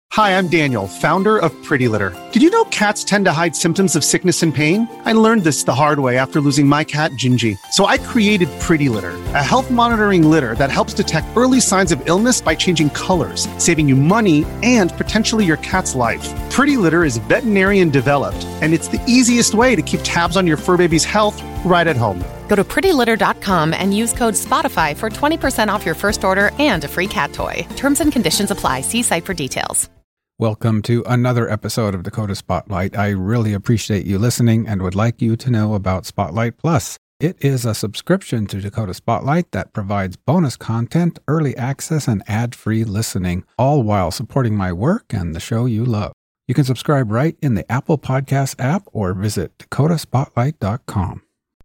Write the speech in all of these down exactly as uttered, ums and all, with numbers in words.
Hi, I'm Daniel, founder of Pretty Litter. Did you know cats tend to hide symptoms of sickness and pain? I learned this the hard way after losing my cat, Gingy. So I created Pretty Litter, a health monitoring litter that helps detect early signs of illness by changing colors, saving you money and potentially your cat's life. Pretty Litter is veterinarian developed, and it's the easiest way to keep tabs on your fur baby's health right at home. Go to pretty litter dot com and use code SPOTIFY for twenty percent off your first order and a free cat toy. Terms and conditions apply. See site for details. Welcome to another episode of Dakota Spotlight. I really appreciate you listening and would like you to know about Spotlight Plus. It is a subscription to Dakota Spotlight that provides bonus content, early access, and ad-free listening, all while supporting my work and the show you love. You can subscribe right in the Apple Podcast app or visit dakota spotlight dot com.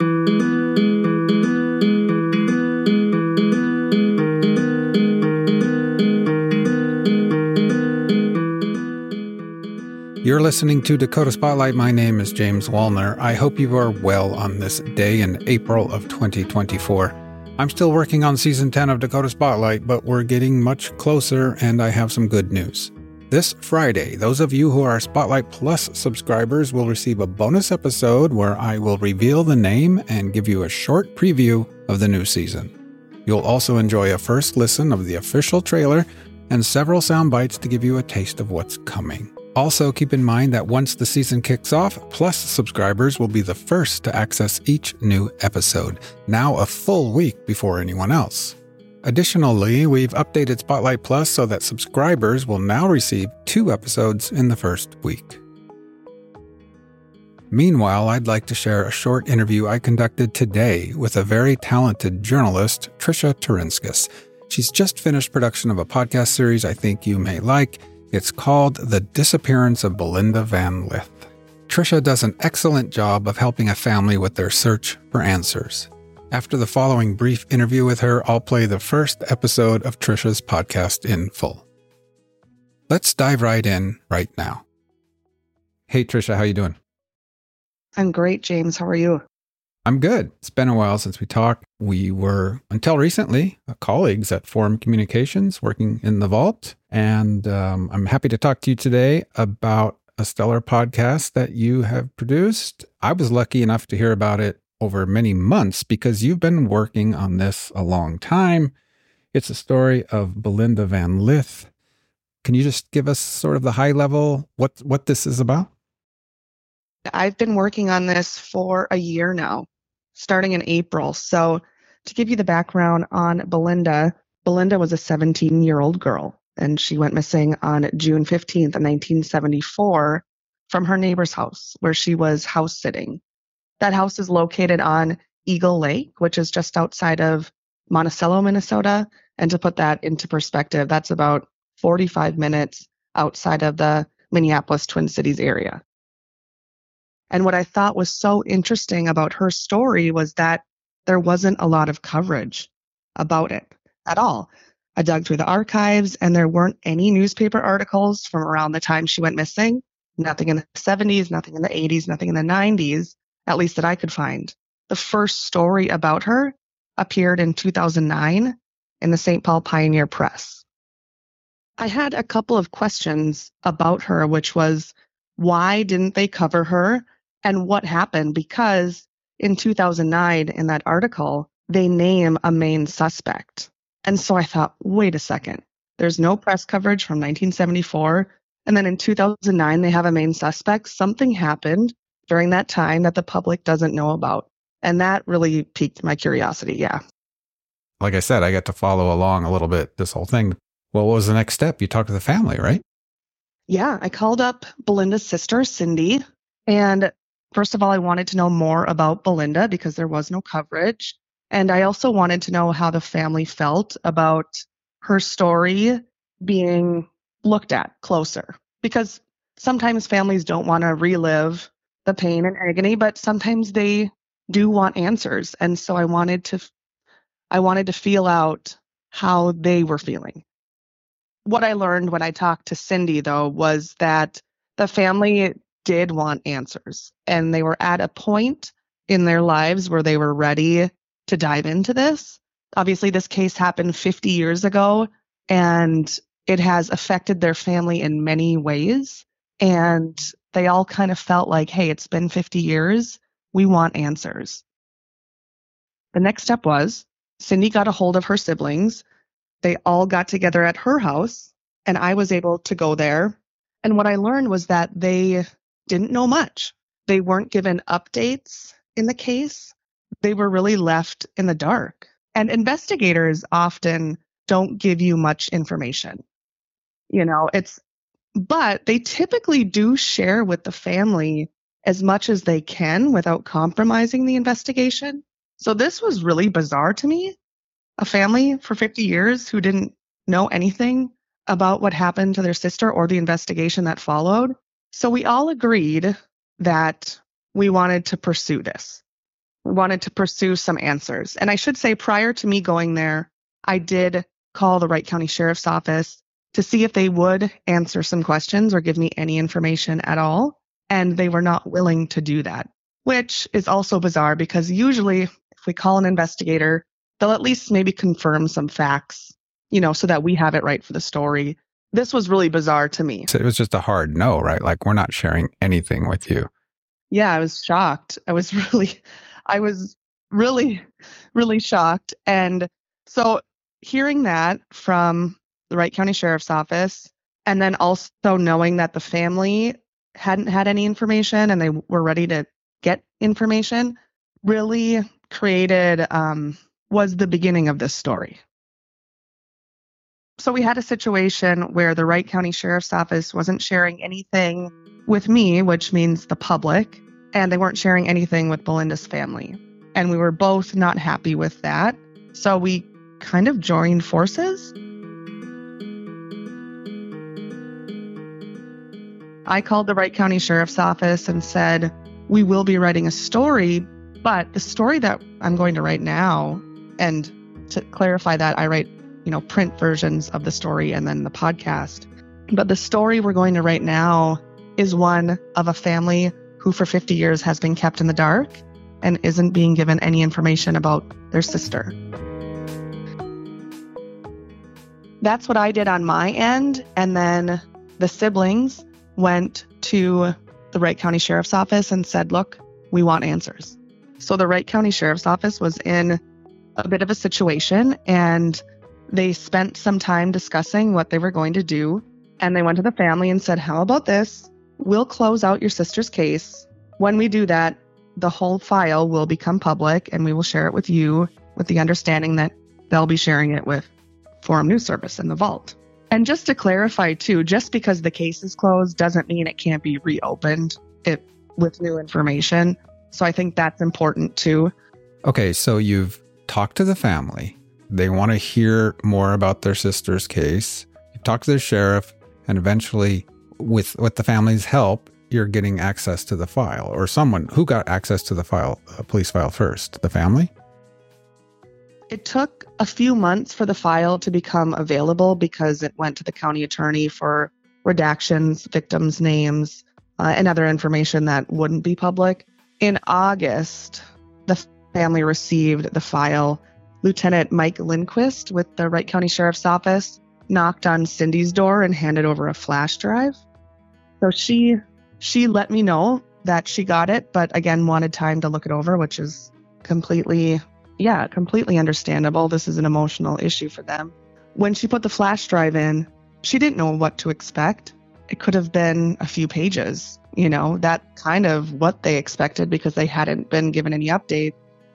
You're listening to Dakota Spotlight. My name is James Wallner. I hope you are well on this day in April of twenty twenty-four. I'm still working on season ten of Dakota Spotlight, but we're getting much closer and I have some good news. This Friday, those of you who are Spotlight Plus subscribers will receive a bonus episode where I will reveal the name and give you a short preview of the new season. You'll also enjoy a first listen of the official trailer and several sound bites to give you a taste of what's coming. Also, keep in mind that once the season kicks off, Plus subscribers will be the first to access each new episode, now a full week before anyone else. Additionally, we've updated Spotlight Plus so that subscribers will now receive two episodes in the first week. Meanwhile, I'd like to share a short interview I conducted today with a very talented journalist, Trisha Turinskis. She's just finished production of a podcast series I think you may like. It's called The Disappearance of Belinda Van Lith. Trisha does an excellent job of helping a family with their search for answers. After the following brief interview with her, I'll play the first episode of Trisha's podcast in full. Let's dive right in right now. Hey Trisha, how you doing? I'm great, James. How are you? I'm good. It's been a while since we talked. We were, until recently, colleagues at Forum Communications working in the Vault. And um, I'm happy to talk to you today about a stellar podcast that you have produced. I was lucky enough to hear about it over many months because you've been working on this a long time. It's a story of Belinda Van Lith. Can you just give us sort of the high level, what, what this is about? I've been working on this for a year now, starting in April. So to give you the background on Belinda, Belinda was a seventeen-year-old girl, and she went missing on June fifteenth of nineteen seventy-four from her neighbor's house, where she was house sitting. That house is located on Eagle Lake, which is just outside of Monticello, Minnesota. And to put that into perspective, that's about forty-five minutes outside of the Minneapolis Twin Cities area. And what I thought was so interesting about her story was that there wasn't a lot of coverage about it at all. I dug through the archives and there weren't any newspaper articles from around the time she went missing. Nothing in the seventies, nothing in the eighties, nothing in the nineties, at least that I could find. The first story about her appeared in two thousand nine in the Saint Paul Pioneer Press. I had a couple of questions about her, which was, why didn't they cover her? And what happened? Because in two thousand nine, in that article, they name a main suspect. And so I thought, wait a second, there's no press coverage from nineteen seventy-four. And then in two thousand nine, they have a main suspect. Something happened during that time that the public doesn't know about. And that really piqued my curiosity, yeah. Like I said, I got to follow along a little bit, this whole thing. Well, what was the next step? You talked to the family, right? Yeah, I called up Belinda's sister, Cindy, and first of all, I wanted to know more about Belinda because there was no coverage. And I also wanted to know how the family felt about her story being looked at closer. Because sometimes families don't want to relive the pain and agony, but sometimes they do want answers. And so I wanted to, I wanted to feel out how they were feeling. What I learned when I talked to Cindy, though, was that the family did want answers, and they were at a point in their lives where they were ready to dive into this. Obviously, this case happened fifty years ago, and it has affected their family in many ways. And they all kind of felt like, hey, it's been fifty years. We want answers. The next step was Cindy got a hold of her siblings. They all got together at her house, and I was able to go there. And what I learned was that they didn't know much. They weren't given updates in the case. They were really left in the dark. And investigators often don't give you much information. You know, it's, but they typically do share with the family as much as they can without compromising the investigation. So this was really bizarre to me. A family for fifty years who didn't know anything about what happened to their sister or the investigation that followed. So we all agreed that we wanted to pursue this. We wanted to pursue some answers. And I should say, prior to me going there, I did call the Wright County Sheriff's Office to see if they would answer some questions or give me any information at all. And they were not willing to do that, which is also bizarre because usually if we call an investigator, they'll at least maybe confirm some facts, you know, so that we have it right for the story. This was really bizarre to me. So it was just a hard no, right? Like, we're not sharing anything with you. Yeah, I was shocked. I was really, I was really, really shocked. And so hearing that from the Wright County Sheriff's Office, and then also knowing that the family hadn't had any information and they were ready to get information, really created, um, was the beginning of this story. So we had a situation where the Wright County Sheriff's Office wasn't sharing anything with me, which means the public, and they weren't sharing anything with Belinda's family. And we were both not happy with that. So we kind of joined forces. I called the Wright County Sheriff's Office and said, we will be writing a story, but the story that I'm going to write now, and to clarify that, I write, you know, print versions of the story and then the podcast. But the story we're going to write now is one of a family who for fifty years has been kept in the dark and isn't being given any information about their sister. That's what I did on my end. And then the siblings went to the Wright County Sheriff's Office and said, look, we want answers. So the Wright County Sheriff's Office was in a bit of a situation, and they spent some time discussing what they were going to do. And they went to the family and said, how about this? We'll close out your sister's case. When we do that, the whole file will become public and we will share it with you with the understanding that they'll be sharing it with Forum News Service and the Vault. And just to clarify too, just because the case is closed doesn't mean it can't be reopened it, with new information. So I think that's important too. Okay, so you've talked to the family. They want to hear more about their sister's case. You talk to the sheriff, and eventually, with with the family's help, you're getting access to the file. Or someone who got access to the file, a police file first, the family? It took a few months for the file to become available because it went to the county attorney for redactions, victims' names, uh, and other information that wouldn't be public. In August, the family received the file. Lieutenant Mike Lindquist with the Wright County Sheriff's Office knocked on Cindy's door and handed over a flash drive. So she she let me know that she got it, but again, wanted time to look it over, which is completely, yeah, completely understandable. This is an emotional issue for them. When she put the flash drive in, she didn't know what to expect. It could have been a few pages, you know, that kind of what they expected because they hadn't been given any update.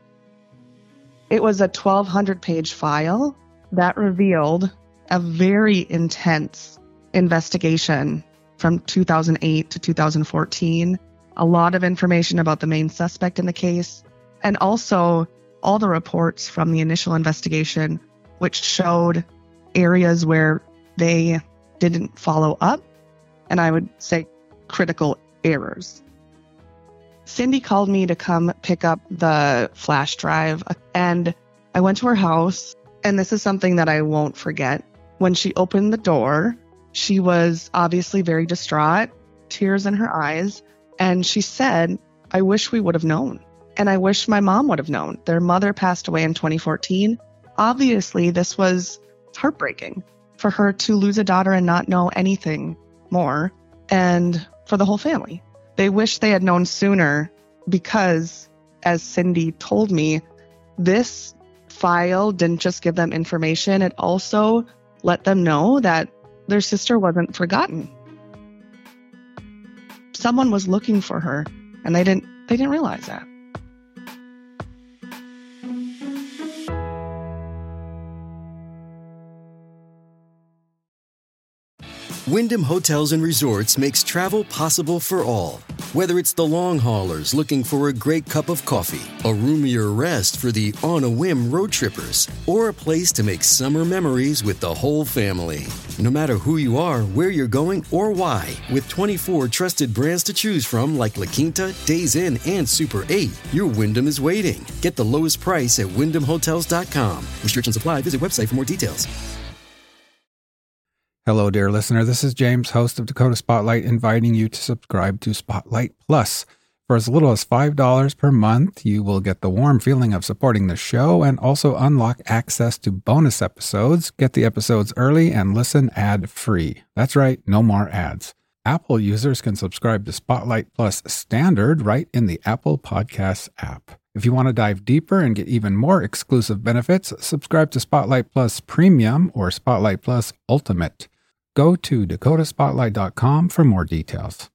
It was a twelve hundred page file that revealed a very intense investigation from two thousand eight to two thousand fourteen, a lot of information about the main suspect in the case, and also all the reports from the initial investigation, which showed areas where they didn't follow up, and I would say critical errors. Cindy called me to come pick up the flash drive, and I went to her house, and this is something that I won't forget. When she opened the door, she was obviously very distraught, tears in her eyes, and she said, I wish we would have known, and I wish my mom would have known. Their mother passed away in twenty fourteen. Obviously, this was heartbreaking for her to lose a daughter and not know anything more, and for the whole family. They wish they had known sooner because, as Cindy told me, this file didn't just give them information, it also let them know that their sister wasn't forgotten. Someone was looking for her, and they didn't they didn't realize that. Wyndham Hotels and Resorts makes travel possible for all. Whether it's the long haulers looking for a great cup of coffee, a roomier rest for the on-a-whim road trippers, or a place to make summer memories with the whole family. No matter who you are, where you're going, or why, with twenty-four trusted brands to choose from like La Quinta, Days Inn, and Super eight, your Wyndham is waiting. Get the lowest price at wyndham hotels dot com. Restrictions apply. Visit website for more details. Hello, dear listener. This is James, host of Dakota Spotlight, inviting you to subscribe to Spotlight Plus. For as little as five dollars per month, you will get the warm feeling of supporting the show and also unlock access to bonus episodes, get the episodes early, and listen ad-free. That's right, no more ads. Apple users can subscribe to Spotlight Plus Standard right in the Apple Podcasts app. If you want to dive deeper and get even more exclusive benefits, subscribe to Spotlight Plus Premium or Spotlight Plus Ultimate. Go to dakota spotlight dot com for more details.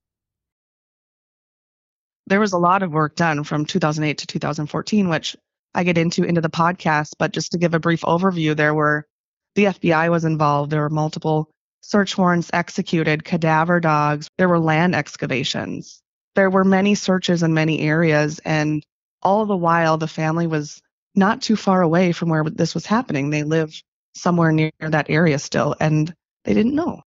There was a lot of work done from two thousand eight to two thousand fourteen, which I get into into the podcast. But just to give a brief overview, there were the F B I was involved. There were multiple search warrants executed, cadaver dogs. There were land excavations. There were many searches in many areas, and all the while, the family was not too far away from where this was happening. They lived somewhere near that area still, and they didn't know.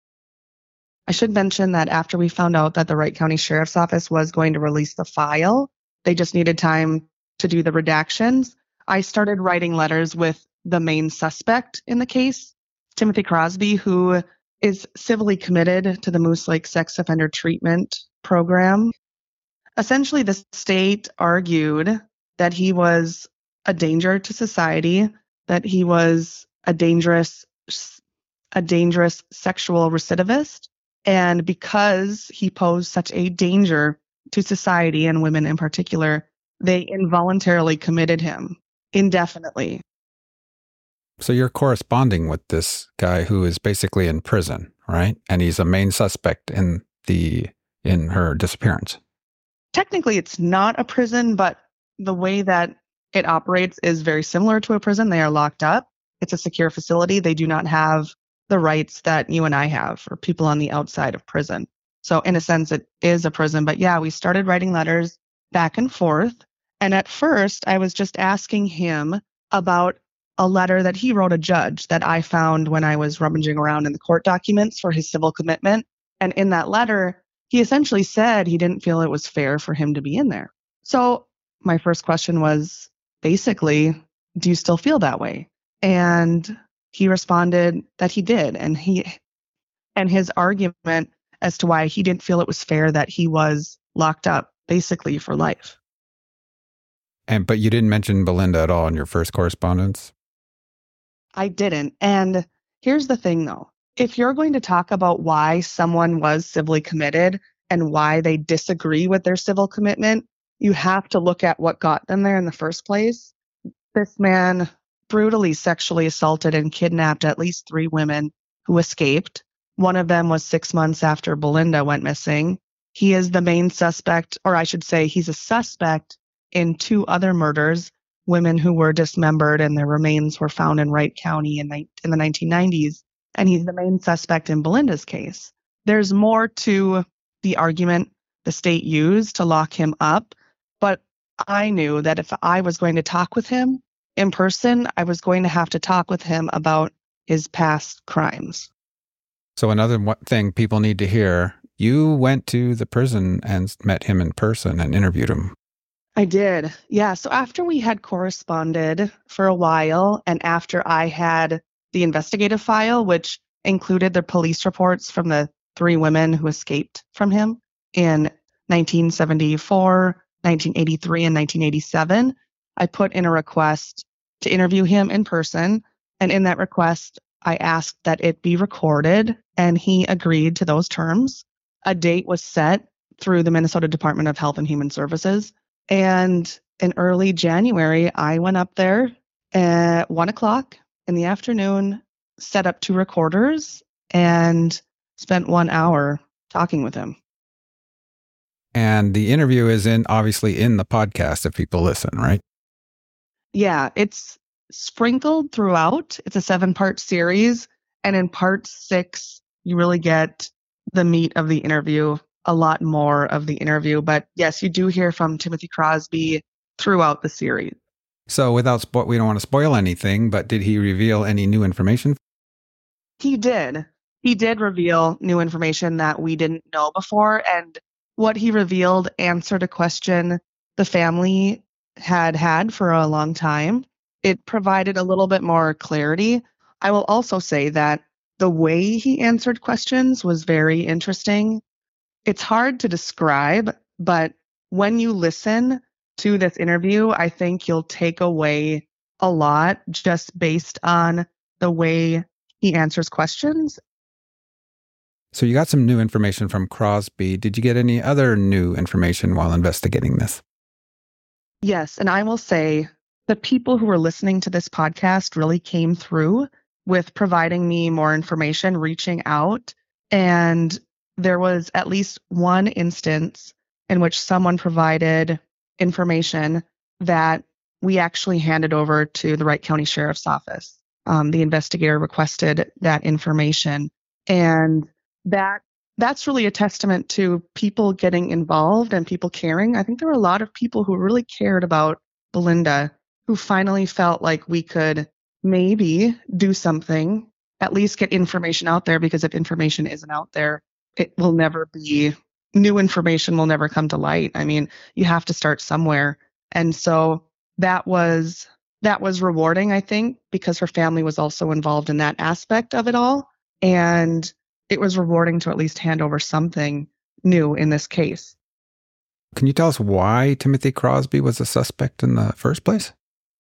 I should mention that after we found out that the Wright County Sheriff's Office was going to release the file, they just needed time to do the redactions. I started writing letters with the main suspect in the case, Timothy Crosby, who is civilly committed to the Moose Lake Sex Offender Treatment Program. Essentially, the state argued that he was a danger to society, that he was a dangerous, a dangerous sexual recidivist, and because he posed such a danger to society and women in particular, they involuntarily committed him indefinitely. So you're corresponding with this guy who is basically in prison, right? And he's a main suspect in the in her disappearance. Technically, it's not a prison, but the way that it operates is very similar to a prison. They are locked up. It's a secure facility. They do not have the rights that you and I have, or people on the outside of prison. So in a sense, it is a prison. But yeah, we started writing letters back and forth. And at first, I was just asking him about a letter that he wrote a judge that I found when I was rummaging around in the court documents for his civil commitment. And in that letter, he essentially said he didn't feel it was fair for him to be in there. So my first question was basically, do you still feel that way? And he responded that he did. And he and his argument as to why he didn't feel it was fair that he was locked up basically for life. And but you didn't mention Belinda at all in your first correspondence? I didn't. And here's the thing, though. If you're going to talk about why someone was civilly committed and why they disagree with their civil commitment, you have to look at what got them there in the first place. This man brutally sexually assaulted and kidnapped at least three women who escaped. One of them was six months after Belinda went missing. He is the main suspect, or I should say he's a suspect in two other murders, women who were dismembered and their remains were found in Wright County in, in the nineteen nineties. And he's the main suspect in Belinda's case. There's more to the argument the state used to lock him up, but I knew that if I was going to talk with him in person, I was going to have to talk with him about his past crimes. So another thing people need to hear, you went to the prison and met him in person and interviewed him. I did. Yeah. So after we had corresponded for a while, and after I had the investigative file, which included the police reports from the three women who escaped from him in nineteen seventy-four, nineteen eighty-three, and nineteen eighty-seven, I put in a request to interview him in person. And in that request, I asked that it be recorded, and he agreed to those terms. A date was set through the Minnesota Department of Health and Human Services. And in early January, I went up there at one o'clock in the afternoon, set up two recorders, and spent one hour talking with him. And the interview is in obviously in the podcast if people listen, right? Yeah, it's sprinkled throughout. It's a seven-part series. And in part six, you really get the meat of the interview, a lot more of the interview. But yes, you do hear from Timothy Crosby throughout the series. So without spo- we don't want to spoil anything, but did he reveal any new information? He did. He did reveal new information that we didn't know before. And what he revealed answered a question the family had had for a long time. It provided a little bit more clarity. I will also say that the way he answered questions was very interesting. It's hard to describe, but when you listen to this interview, I think you'll take away a lot just based on the way he answers questions. So you got some new information from Crosby. Did you get any other new information while investigating this? Yes, and I will say the people who were listening to this podcast really came through with providing me more information, reaching out. And there was at least one instance in which someone provided information that we actually handed over to the Wright County Sheriff's Office. Um, the investigator requested that information. And that that's really a testament to people getting involved and people caring. I think there were a lot of people who really cared about Belinda, who finally felt like we could maybe do something, at least get information out there, because if information isn't out there, it will never be, new information will never come to light. I mean, you have to start somewhere. And so that was that was rewarding, I think, because her family was also involved in that aspect of it all. And it was rewarding to at least hand over something new in this case. Can you tell us why Timothy Crosby was a suspect in the first place?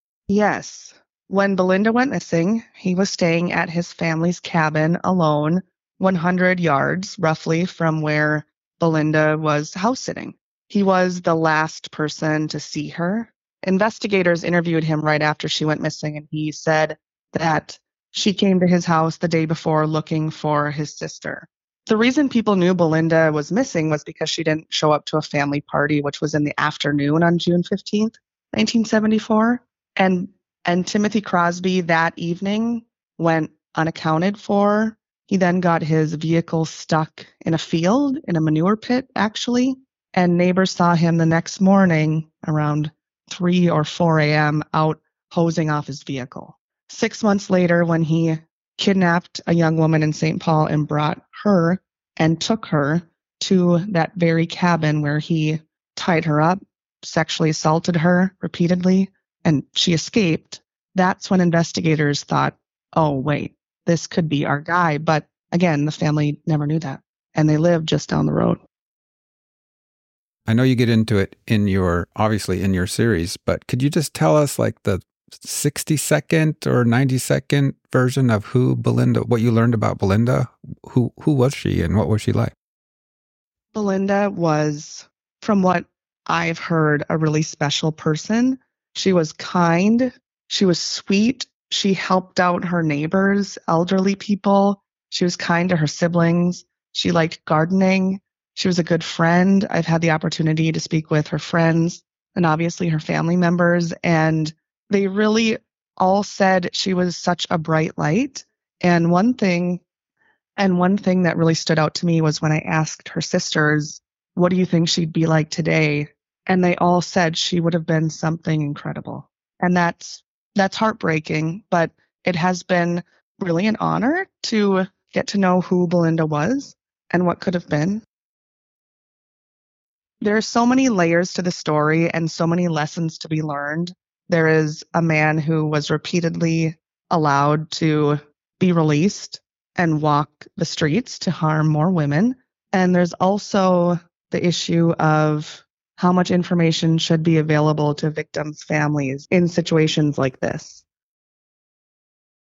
Yes. When Belinda went missing, he was staying at his family's cabin alone, one hundred yards roughly from where Belinda was house sitting. He was the last person to see her. Investigators interviewed him right after she went missing, and he said that she came to his house the day before looking for his sister. The reason people knew Belinda was missing was because she didn't show up to a family party, which was in the afternoon on June fifteenth, nineteen seventy-four. And and Timothy Crosby that evening went unaccounted for. He then got his vehicle stuck in a field, in a manure pit, actually. And neighbors saw him the next morning around three or four a.m. out hosing off his vehicle. Six months later, when he kidnapped a young woman in Saint Paul and brought her and took her to that very cabin where he tied her up, sexually assaulted her repeatedly, and she escaped, that's when investigators thought, oh, wait, this could be our guy. But again, the family never knew that, and they lived just down the road. I know you get into it in your, obviously in your series, but could you just tell us like the sixty second or ninety second version of who Belinda, what you learned about Belinda? Who who was she and what was she like? Belinda was, from what I've heard, a really special person. She was kind. She was sweet. She helped out her neighbors, elderly people. She was kind to her siblings. She liked gardening. She was a good friend. I've had the opportunity to speak with her friends and obviously her family members, and they really all said she was such a bright light. And one thing, and one thing that really stood out to me was when I asked her sisters, what do you think she'd be like today? And they all said she would have been something incredible. And that's, that's heartbreaking, but it has been really an honor to get to know who Belinda was and what could have been. There are so many layers to the story and so many lessons to be learned. There is a man who was repeatedly allowed to be released and walk the streets to harm more women. And there's also the issue of how much information should be available to victims' families in situations like this.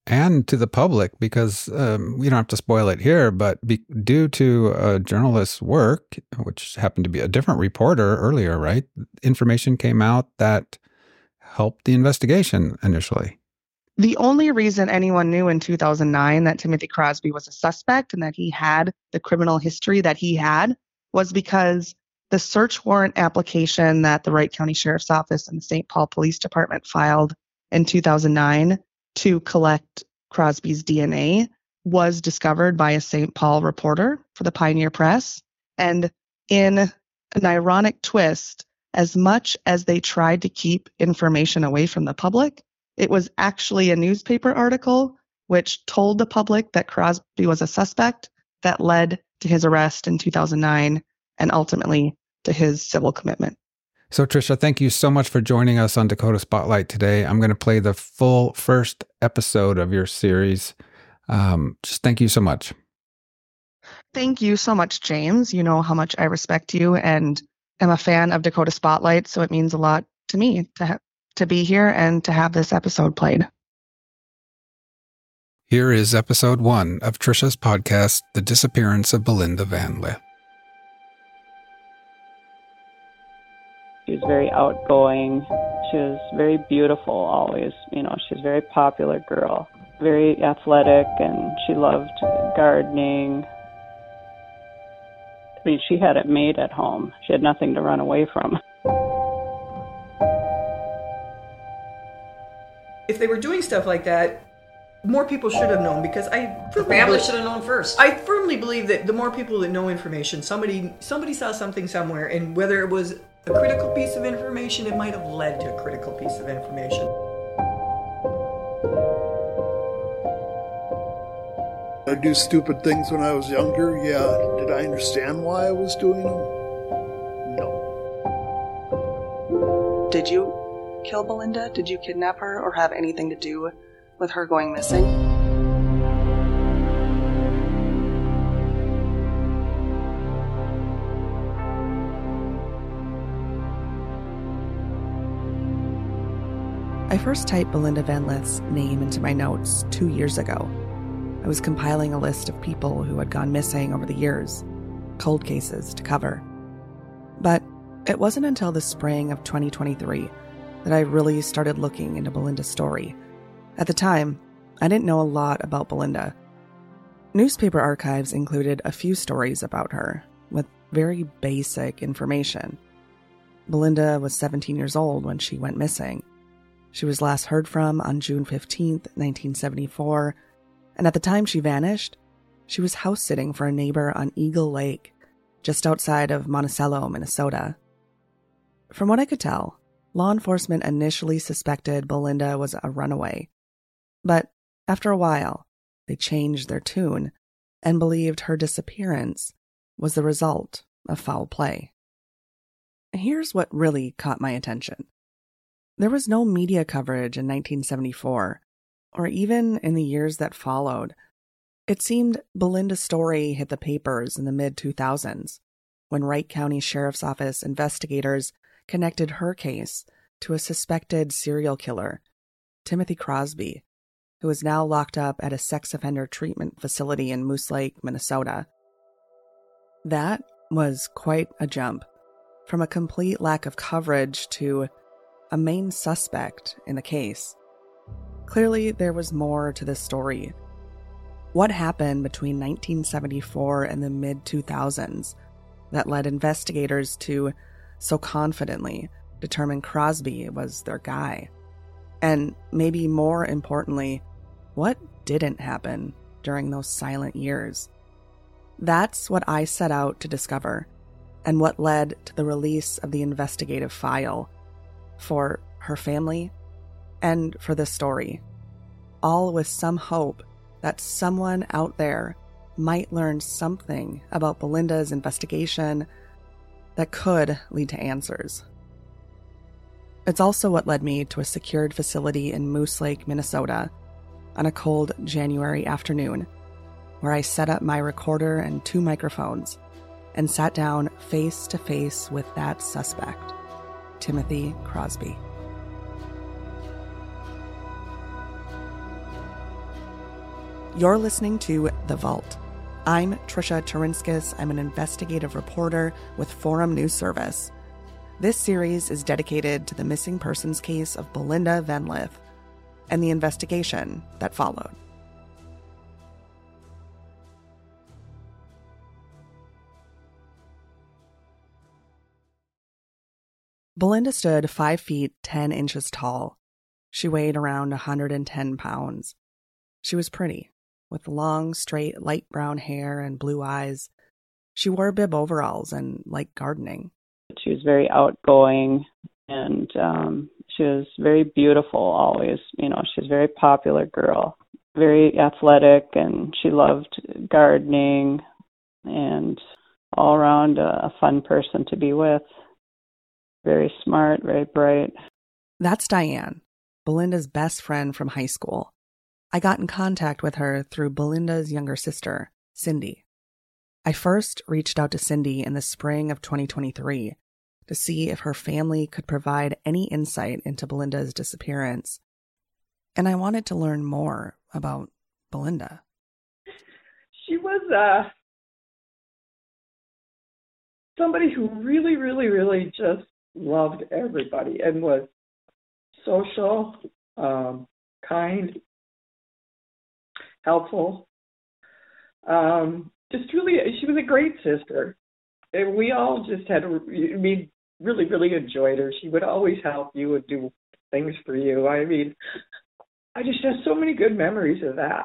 and to the public, because um, we don't have to spoil it here, but be, due to a journalist's work, which happened to be a different reporter earlier, right? Information came out that helped the investigation initially. The only reason anyone knew in two thousand nine that Timothy Crosby was a suspect and that he had the criminal history that he had was because the search warrant application that the Wright County Sheriff's Office and the Saint Paul Police Department filed in two thousand nine to collect Crosby's D N A was discovered by a Saint Paul reporter for the Pioneer Press. And in an ironic twist, as much as they tried to keep information away from the public, it was actually a newspaper article which told the public that Crosby was a suspect that led to his arrest in two thousand nine and ultimately to his civil commitment. So, Tricia, thank you so much for joining us on Dakota Spotlight today. I'm going to play the full first episode of your series. Um, just thank you so much. Thank you so much, James. You know how much I respect you and am a fan of Dakota Spotlight, so it means a lot to me to ha- to be here and to have this episode played. Here is episode one of Tricia's podcast, The Disappearance of Belinda Van Lith. She was very outgoing. She was very beautiful always. You know, she was a very popular girl, very athletic, and she loved gardening. I mean, she had it made at home. She had nothing to run away from. If they were doing stuff like that, more people should have known, because I the family should have known first. I firmly believe that the more people that know information, somebody somebody saw something somewhere, and whether it was a critical piece of information, it might have led to a critical piece of information. I do stupid things when I was younger, yeah. Did I understand why I was doing them? No. Did you kill Belinda? Did you kidnap her or have anything to do with her going missing? I first typed Belinda Van Lith's name into my notes two years ago. I was compiling a list of people who had gone missing over the years, cold cases to cover. But it wasn't until the spring of twenty twenty-three that I really started looking into Belinda's story. At the time, I didn't know a lot about Belinda. Newspaper archives included a few stories about her, with very basic information. Belinda was seventeen years old when she went missing. She was last heard from on June fifteenth, nineteen seventy-four, and at the time she vanished, she was house-sitting for a neighbor on Eagle Lake, just outside of Monticello, Minnesota. From what I could tell, law enforcement initially suspected Belinda was a runaway. But after a while, they changed their tune and believed her disappearance was the result of foul play. Here's what really caught my attention. There was no media coverage in nineteen seventy-four, or even in the years that followed. It seemed Belinda's story hit the papers in the mid two thousands, when Wright County Sheriff's Office investigators connected her case to a suspected serial killer, Timothy Crosby, who is now locked up at a sex offender treatment facility in Moose Lake, Minnesota. That was quite a jump, from a complete lack of coverage to a main suspect in the case. Clearly, there was more to this story. What happened between nineteen seventy-four and the mid two thousands that led investigators to so confidently determine Crosby was their guy? And maybe more importantly, what didn't happen during those silent years? That's what I set out to discover, and what led to the release of the investigative file for her family and for this story, all with some hope that someone out there might learn something about Belinda's investigation that could lead to answers. It's also what led me to a secured facility in Moose Lake, Minnesota, on a cold January afternoon, where I set up my recorder and two microphones and sat down face to face with that suspect, Timothy Crosby. You're listening to The Vault. I'm Trisha Turinskis. I'm an investigative reporter with Forum News Service. This series is dedicated to the missing persons case of Belinda Van Lith and the investigation that followed. Belinda stood five feet ten inches tall. She weighed around one hundred ten pounds. She was pretty, with long, straight, light brown hair and blue eyes. She wore bib overalls and liked gardening. She was very outgoing, and um, she was very beautiful always. You know, she's a very popular girl, very athletic, and she loved gardening, and all around a fun person to be with. Very smart, very bright. That's Diane, Belinda's best friend from high school. I got in contact with her through Belinda's younger sister, Cindy. I first reached out to Cindy in the spring of twenty twenty-three to see if her family could provide any insight into Belinda's disappearance. And I wanted to learn more about Belinda. She was uh, somebody who really, really, really just loved everybody and was social, um, kind, helpful. Um, just really, she was a great sister. And we all just had, we really, really enjoyed her. She would always help you and do things for you. I mean, I just have so many good memories of that.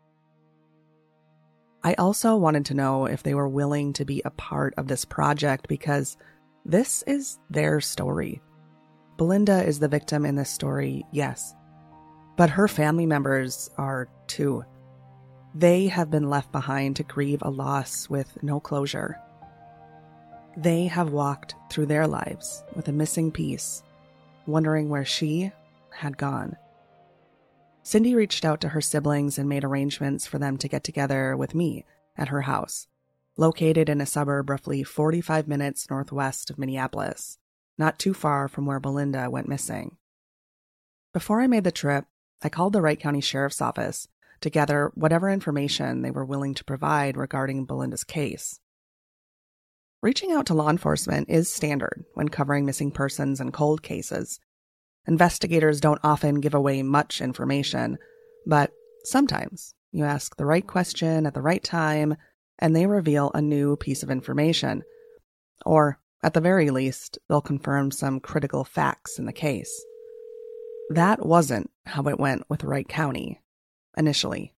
I also wanted to know if they were willing to be a part of this project because this is their story. Belinda is the victim in this story, yes. But her family members are too. They have been left behind to grieve a loss with no closure. They have walked through their lives with a missing piece, wondering where she had gone. Cindy reached out to her siblings and made arrangements for them to get together with me at her house, located in a suburb roughly forty-five minutes northwest of Minneapolis, not too far from where Belinda went missing. Before I made the trip, I called the Wright County Sheriff's Office to gather whatever information they were willing to provide regarding Belinda's case. Reaching out to law enforcement is standard when covering missing persons and cold cases. Investigators don't often give away much information, but sometimes you ask the right question at the right time and they reveal a new piece of information. Or, at the very least, they'll confirm some critical facts in the case. That wasn't how it went with Wright County, initially.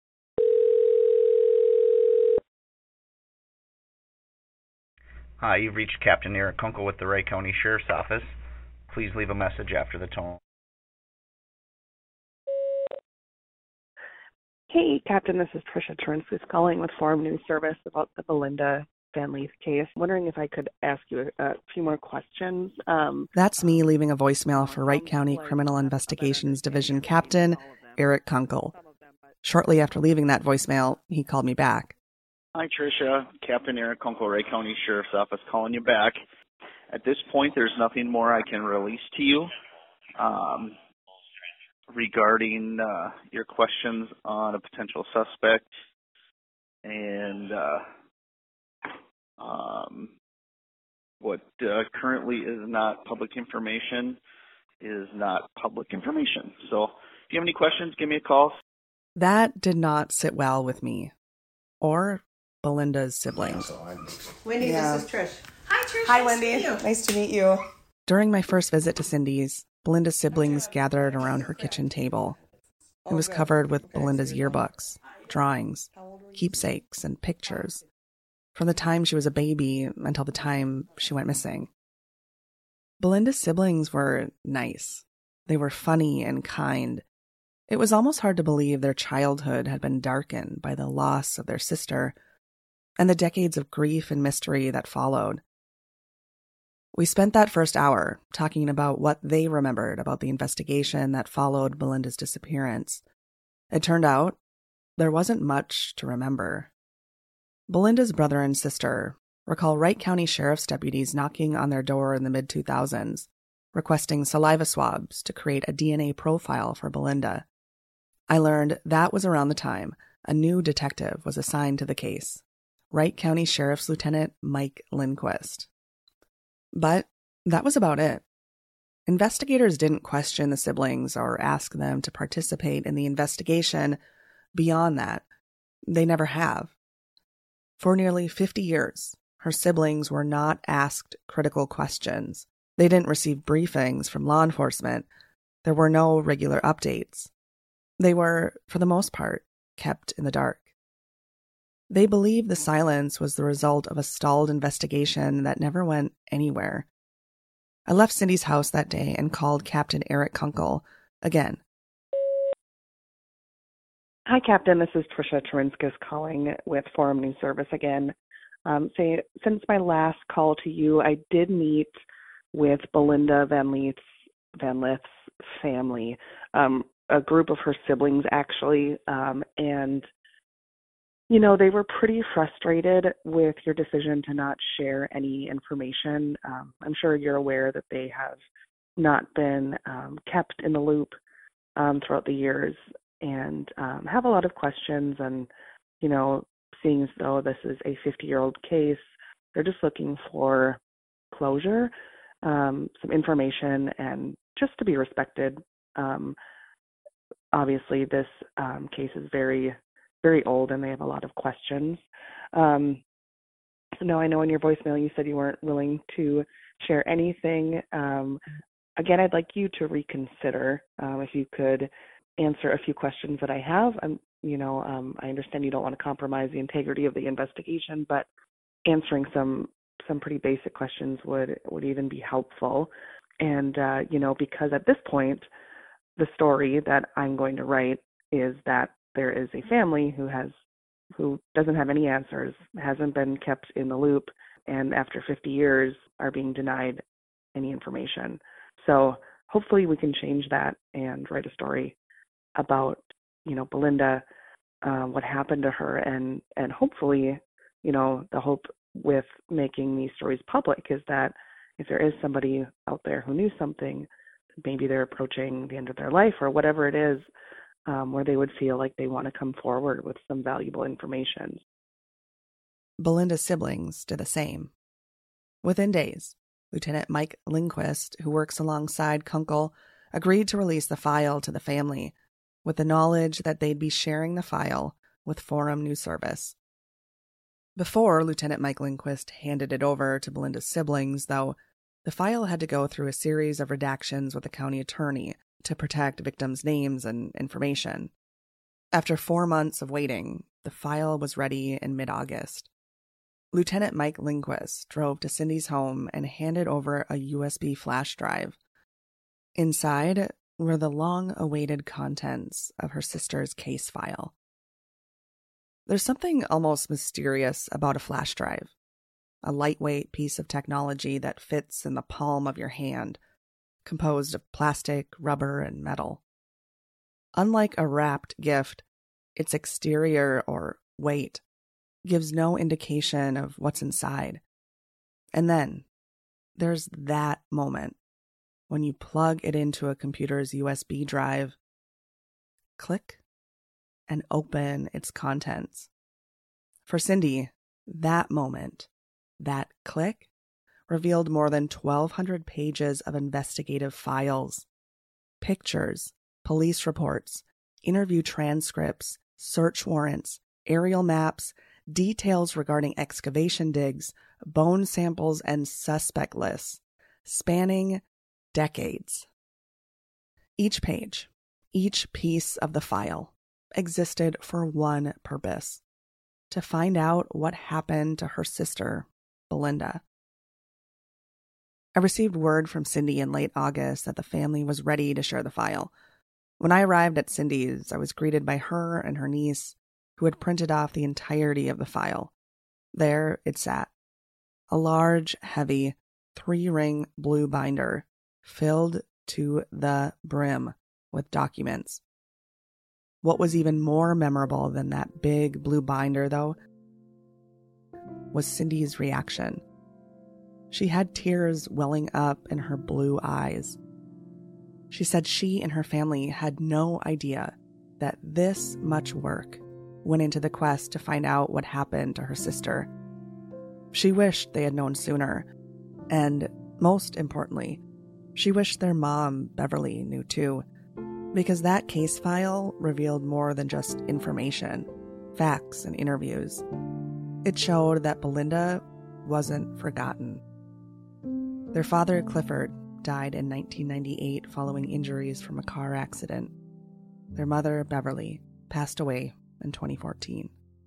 Hi, you've reached Captain Eric Kunkel with the Wright County Sheriff's Office. Please leave a message after the tone. Hey, Captain, this is Trisha Turinskis calling with Forum News Service about the Belinda Van Lith case. Wondering if I could ask you a, a few more questions. Um, That's me leaving a voicemail for Wright County Criminal Investigations Division Captain Eric Kunkel. Shortly after leaving that voicemail, he called me back. Hi, Tricia. Captain Eric Kunkel, Wright County Sheriff's Office, calling you back. At this point, there's nothing more I can release to you um, regarding uh, your questions on a potential suspect and uh, um, what uh, currently is not public information is not public information. So if you have any questions, give me a call. That did not sit well with me or Belinda's siblings. Wendy, yeah. This is Trish. Hi, Trish. Hi, nice Wendy. To nice to meet you. During my first visit to Cindy's, Belinda's siblings gathered around her kitchen table. It was covered with Belinda's yearbooks, drawings, keepsakes, and pictures from the time she was a baby until the time she went missing. Belinda's siblings were nice. They were funny and kind. It was almost hard to believe their childhood had been darkened by the loss of their sister and the decades of grief and mystery that followed. We spent that first hour talking about what they remembered about the investigation that followed Belinda's disappearance. It turned out there wasn't much to remember. Belinda's brother and sister recall Wright County Sheriff's deputies knocking on their door in the mid two thousands, requesting saliva swabs to create a D N A profile for Belinda. I learned that was around the time a new detective was assigned to the case, Wright County Sheriff's Lieutenant Mike Lindquist. But that was about it. Investigators didn't question the siblings or ask them to participate in the investigation beyond that. They never have. For nearly fifty years, her siblings were not asked critical questions. They didn't receive briefings from law enforcement. There were no regular updates. They were, for the most part, kept in the dark. They believed the silence was the result of a stalled investigation that never went anywhere. I left Cindy's house that day and called Captain Eric Kunkel again. Hi, Captain. This is Tricia Terinskis calling with Forum News Service again. Um, say, since my last call to you, I did meet with Belinda Van Leith's, Van Lith's family, um, a group of her siblings, actually, um, and you know, they were pretty frustrated with your decision to not share any information. Um, I'm sure you're aware that they have not been um, kept in the loop um, throughout the years and um, have a lot of questions. And, you know, seeing as though this is a fifty-year-old case, they're just looking for closure, um, some information, and just to be respected. Um, obviously, this um, case is very very old and they have a lot of questions. Um, no, I know in your voicemail you said you weren't willing to share anything. Um, again, I'd like you to reconsider um, if you could answer a few questions that I have. Um, you know, um, I understand you don't want to compromise the integrity of the investigation, but answering some some pretty basic questions would, would even be helpful. And, uh, you know, because at this point, the story that I'm going to write is that there is a family who has, who doesn't have any answers, hasn't been kept in the loop, and after fifty years are being denied any information. So hopefully we can change that and write a story about, you know, Belinda, uh, what happened to her, and, and hopefully, you know, the hope with making these stories public is that if there is somebody out there who knew something, maybe they're approaching the end of their life or whatever it is, Um, where they would feel like they want to come forward with some valuable information. Belinda's siblings did the same. Within days, Lieutenant Mike Lindquist, who works alongside Kunkel, agreed to release the file to the family, with the knowledge that they'd be sharing the file with Forum News Service. Before Lieutenant Mike Lindquist handed it over to Belinda's siblings, though, the file had to go through a series of redactions with the county attorney to protect victims' names and information. After four months of waiting, the file was ready in mid-August. Lieutenant Mike Lindquist drove to Cindy's home and handed over a U S B flash drive. Inside were the long-awaited contents of her sister's case file. There's something almost mysterious about a flash drive, a lightweight piece of technology that fits in the palm of your hand, composed of plastic, rubber, and metal. Unlike a wrapped gift, its exterior or weight gives no indication of what's inside. And then there's that moment when you plug it into a computer's U S B drive, click, and open its contents. For Cindy, that moment, that click, revealed more than twelve hundred pages of investigative files, pictures, police reports, interview transcripts, search warrants, aerial maps, details regarding excavation digs, bone samples, and suspect lists, spanning decades. Each page, each piece of the file, existed for one purpose: to find out what happened to her sister, Belinda. I received word from Cindy in late August that the family was ready to share the file. When I arrived at Cindy's, I was greeted by her and her niece, who had printed off the entirety of the file. There it sat, a large, heavy, three-ring blue binder filled to the brim with documents. What was even more memorable than that big blue binder, though, was Cindy's reaction. She had tears welling up in her blue eyes. She said she and her family had no idea that this much work went into the quest to find out what happened to her sister. She wished they had known sooner, and most importantly, she wished their mom, Beverly, knew too, because that case file revealed more than just information, facts, and interviews. It showed that Belinda wasn't forgotten. Their father, Clifford, died in nineteen ninety-eight following injuries from a car accident. Their mother, Beverly, passed away in twenty fourteen.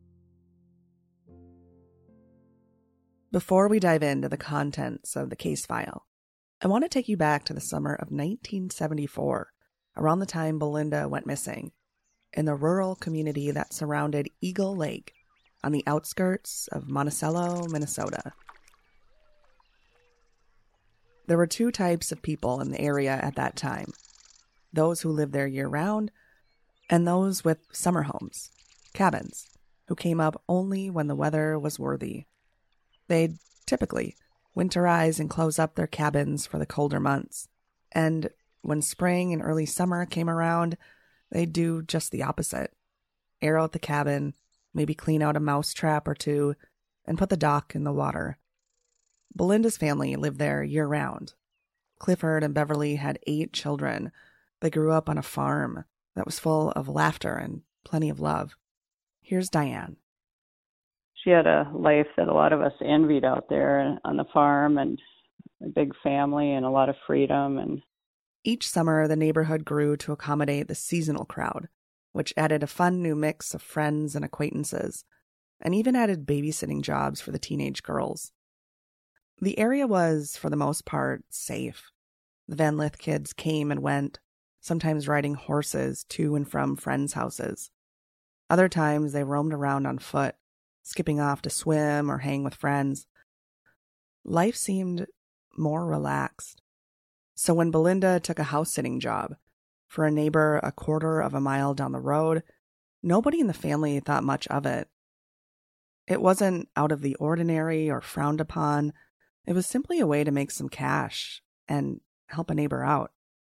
Before we dive into the contents of the case file, I want to take you back to the summer of nineteen seventy-four, around the time Belinda went missing, in the rural community that surrounded Eagle Lake on the outskirts of Monticello, Minnesota. There were two types of people in the area at that time: those who lived there year-round and those with summer homes, cabins, who came up only when the weather was worthy. They'd typically winterize and close up their cabins for the colder months, and when spring and early summer came around, they'd do just the opposite: air out the cabin, maybe clean out a mouse trap or two, and put the dock in the water. Belinda's family lived there year-round. Clifford and Beverly had eight children. They grew up on a farm that was full of laughter and plenty of love. Here's Diane. She had a life that a lot of us envied out there on the farm, and a big family and a lot of freedom. And each summer, the neighborhood grew to accommodate the seasonal crowd, which added a fun new mix of friends and acquaintances, and even added babysitting jobs for the teenage girls. The area was, for the most part, safe. The Van Lith kids came and went, sometimes riding horses to and from friends' houses. Other times they roamed around on foot, skipping off to swim or hang with friends. Life seemed more relaxed. So when Belinda took a house-sitting job for a neighbor a quarter of a mile down the road, nobody in the family thought much of it. It wasn't out of the ordinary or frowned upon. It was simply a way to make some cash and help a neighbor out.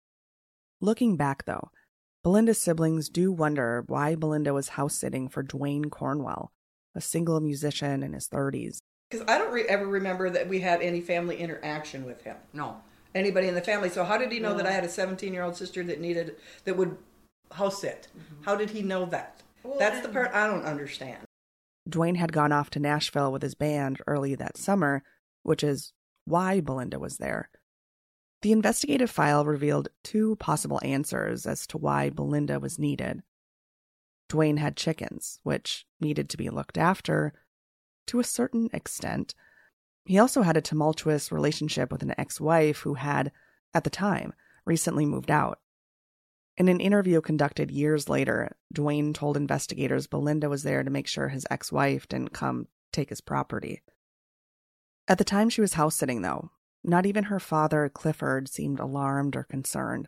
Looking back, though, Belinda's siblings do wonder why Belinda was house-sitting for Dwayne Cornwell, a single musician in his thirties. Because I don't re- ever remember that we had any family interaction with him. No. Anybody in the family. So how did he know No. that I had a seventeen-year-old sister that needed, that would house sit? Mm-hmm. How did he know that? Well, That's the part I don't understand. Dwayne had gone off to Nashville with his band early that summer, which is why Belinda was there. The investigative file revealed two possible answers as to why Belinda was needed. Dwayne had chickens, which needed to be looked after to a certain extent. He also had a tumultuous relationship with an ex-wife who had, at the time, recently moved out. In an interview conducted years later, Dwayne told investigators Belinda was there to make sure his ex-wife didn't come take his property. At the time she was house-sitting, though, not even her father, Clifford, seemed alarmed or concerned.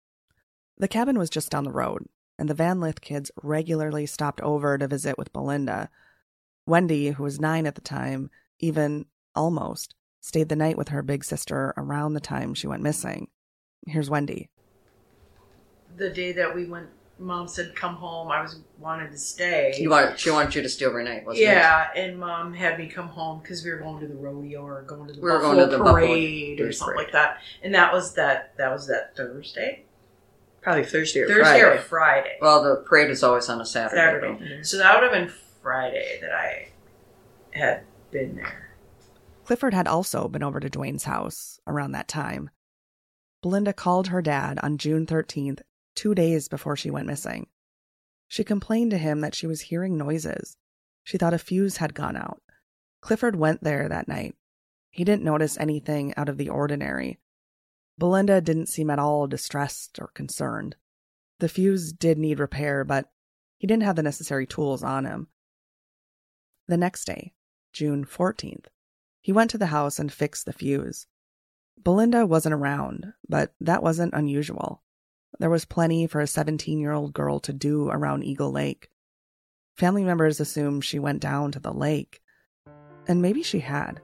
The cabin was just down the road, and the Van Lith kids regularly stopped over to visit with Belinda. Wendy, who was nine at the time, even, almost, stayed the night with her big sister around the time she went missing. Here's Wendy. The day that we went, Mom said, come home, I was wanted to stay. You wanted, she wanted you to stay overnight, wasn't it? Yeah, and Mom had me come home because we were going to the rodeo or going to the we were Buffalo going to the Parade Buffalo or something parade. like that. And that was that, that was that Thursday? Probably Thursday or Thursday Friday. or Friday. Well, the parade is always on a Saturday. Saturday. Mm-hmm. So that would have been Friday that I had been there. Clifford had also been over to Dwayne's house around that time. Belinda called her dad on June thirteenth, two days before she went missing. She complained to him that she was hearing noises. She thought a fuse had gone out. Clifford went there that night. He didn't notice anything out of the ordinary. Belinda didn't seem at all distressed or concerned. The fuse did need repair, but he didn't have the necessary tools on him. The next day, June fourteenth, he went to the house and fixed the fuse. Belinda wasn't around, but that wasn't unusual. There was plenty for a seventeen-year-old girl to do around Eagle Lake. Family members assumed she went down to the lake, and maybe she had.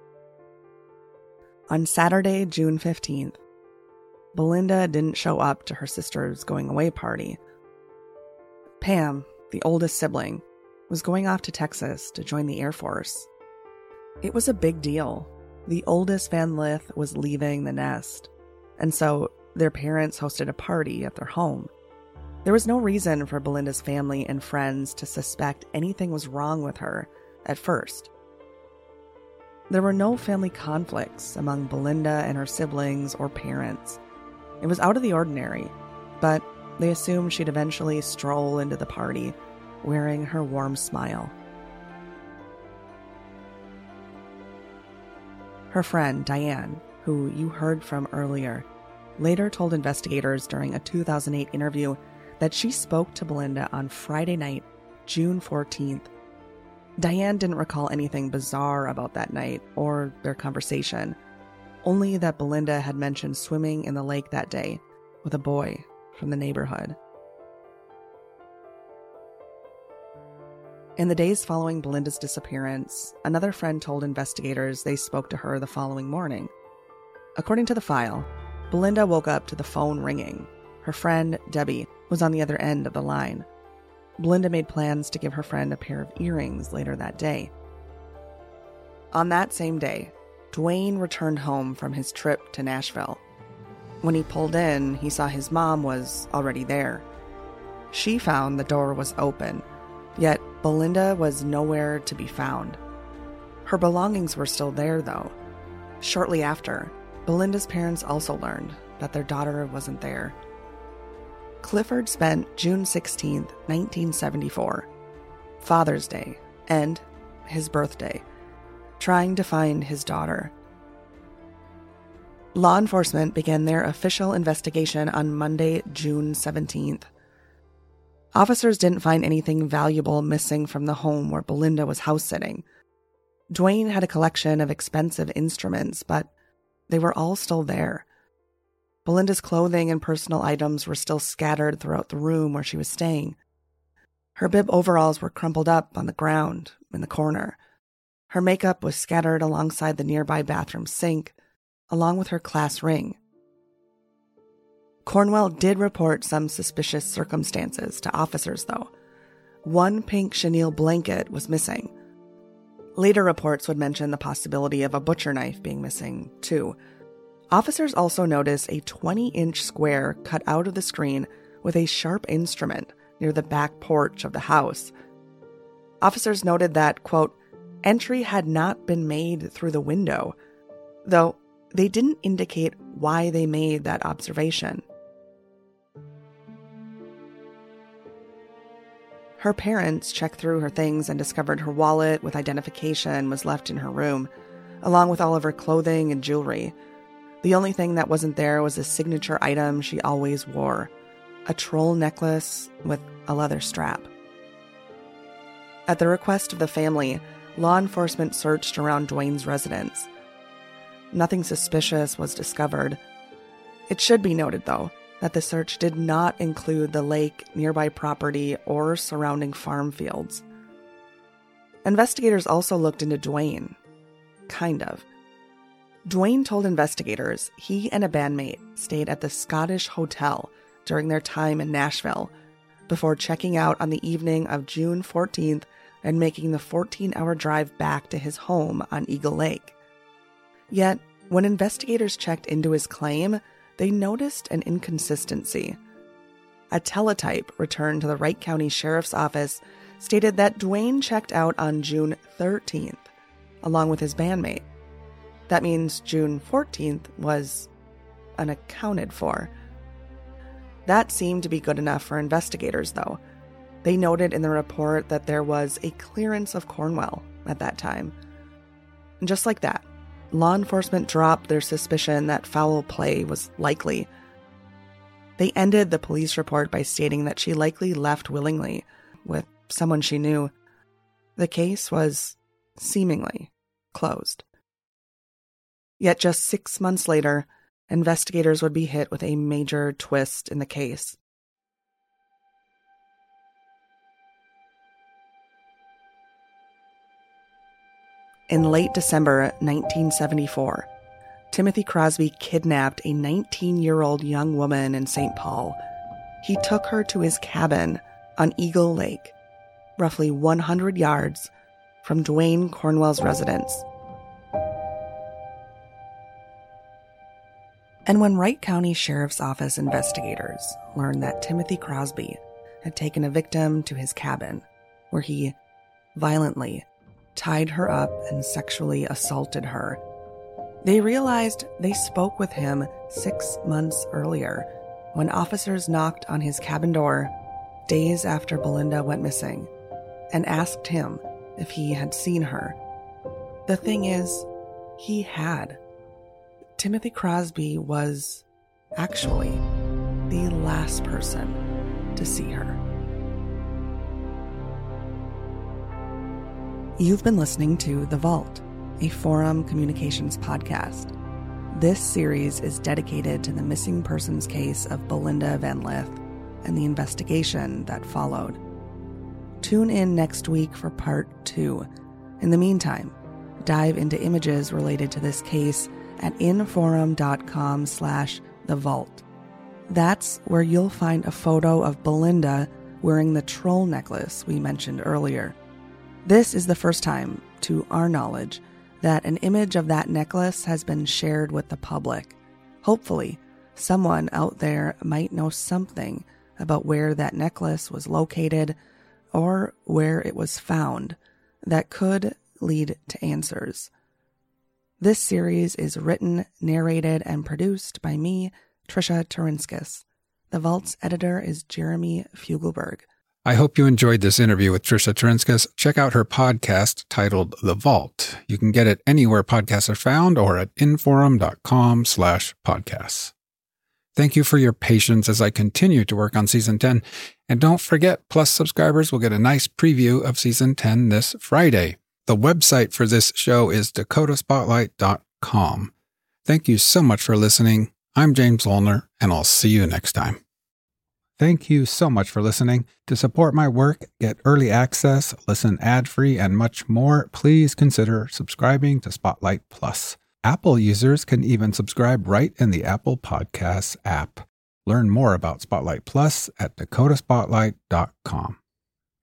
On Saturday, June fifteenth, Belinda didn't show up to her sister's going-away party. Pam, the oldest sibling, was going off to Texas to join the Air Force. It was a big deal. The oldest Van Lith was leaving the nest, and so their parents hosted a party at their home. There was no reason for Belinda's family and friends to suspect anything was wrong with her at first. There were no family conflicts among Belinda and her siblings or parents. It was out of the ordinary, but they assumed she'd eventually stroll into the party wearing her warm smile. Her friend, Diane, who you heard from earlier, later told investigators during a two thousand eight interview that she spoke to Belinda on Friday night, June fourteenth. Diane didn't recall anything bizarre about that night or their conversation, only that Belinda had mentioned swimming in the lake that day with a boy from the neighborhood. In the days following Belinda's disappearance, another friend told investigators they spoke to her the following morning. According to the file, Belinda woke up to the phone ringing. Her friend, Debbie, was on the other end of the line. Belinda made plans to give her friend a pair of earrings later that day. On that same day, Dwayne returned home from his trip to Nashville. When he pulled in, he saw his mom was already there. She found the door was open, yet Belinda was nowhere to be found. Her belongings were still there, though. Shortly after, Belinda's parents also learned that their daughter wasn't there. Clifford spent June sixteenth, nineteen seventy-four, Father's Day, and his birthday, trying to find his daughter. Law enforcement began their official investigation on Monday, June seventeenth. Officers didn't find anything valuable missing from the home where Belinda was house-sitting. Dwayne had a collection of expensive instruments, but they were all still there. Belinda's clothing and personal items were still scattered throughout the room where she was staying. Her bib overalls were crumpled up on the ground in the corner. Her makeup was scattered alongside the nearby bathroom sink, along with her class ring. Cornwell did report some suspicious circumstances to officers, though. One pink chenille blanket was missing. Later reports would mention the possibility of a butcher knife being missing, too. Officers also noticed a twenty-inch square cut out of the screen with a sharp instrument near the back porch of the house. Officers noted that, quote, entry had not been made through the window, though they didn't indicate why they made that observation. Her parents checked through her things and discovered her wallet with identification was left in her room, along with all of her clothing and jewelry. The only thing that wasn't there was a signature item she always wore, a troll necklace with a leather strap. At the request of the family, law enforcement searched around Dwayne's residence. Nothing suspicious was discovered. It should be noted, though, that the search did not include the lake, nearby property, or surrounding farm fields. Investigators also looked into Dwayne. Kind of. Dwayne told investigators he and a bandmate stayed at the Scottish Hotel during their time in Nashville before checking out on the evening of June fourteenth and making the fourteen-hour drive back to his home on Eagle Lake. Yet, when investigators checked into his claim, they noticed an inconsistency. A teletype returned to the Wright County Sheriff's Office stated that Dwayne checked out on June thirteenth, along with his bandmate. That means June fourteenth was unaccounted for. That seemed to be good enough for investigators, though. They noted in the report that there was a clearance of Cornwell at that time. And just like that, law enforcement dropped their suspicion that foul play was likely. They ended the police report by stating that she likely left willingly with someone she knew. The case was seemingly closed. Yet just six months later, investigators would be hit with a major twist in the case. In late December nineteen seventy-four, Timothy Crosby kidnapped a nineteen-year-old young woman in Saint Paul. He took her to his cabin on Eagle Lake. roughly one hundred yards from Dwayne Cornwell's residence. And when Wright County Sheriff's Office investigators learned that Timothy Crosby had taken a victim to his cabin, where he violently tied her up and sexually assaulted her, they realized they spoke with him six months earlier when officers knocked on his cabin door days after Belinda went missing and asked him if he had seen her. The thing is, he had. Timothy Crosby was actually the last person to see her. You've been listening to The Vault, a Forum Communications podcast. This series is dedicated to the missing persons case of Belinda Van Lith and the investigation that followed. Tune in next week for part two. In the meantime, dive into images related to this case at inforum.com slash the vault. That's where you'll find a photo of Belinda wearing the troll necklace we mentioned earlier. This is the first time, to our knowledge, that an image of that necklace has been shared with the public. Hopefully, someone out there might know something about where that necklace was located or where it was found that could lead to answers. This series is written, narrated, and produced by me, Trisha Turinskis. The Vault's editor is Jeremy Fugelberg. I hope you enjoyed this interview with Trisha Turinskis. Check out her podcast titled The Vault. You can get it anywhere podcasts are found or at inforum.com slash podcasts. Thank you for your patience as I continue to work on Season ten. And don't forget, Plus subscribers will get a nice preview of Season ten this Friday. The website for this show is dakota spotlight dot com. Thank you so much for listening. I'm James Wollner, and I'll see you next time. Thank you so much for listening. To support my work, get early access, listen ad-free, and much more, please consider subscribing to Spotlight Plus. Apple users can even subscribe right in the Apple Podcasts app. Learn more about Spotlight Plus at dakota spotlight dot com.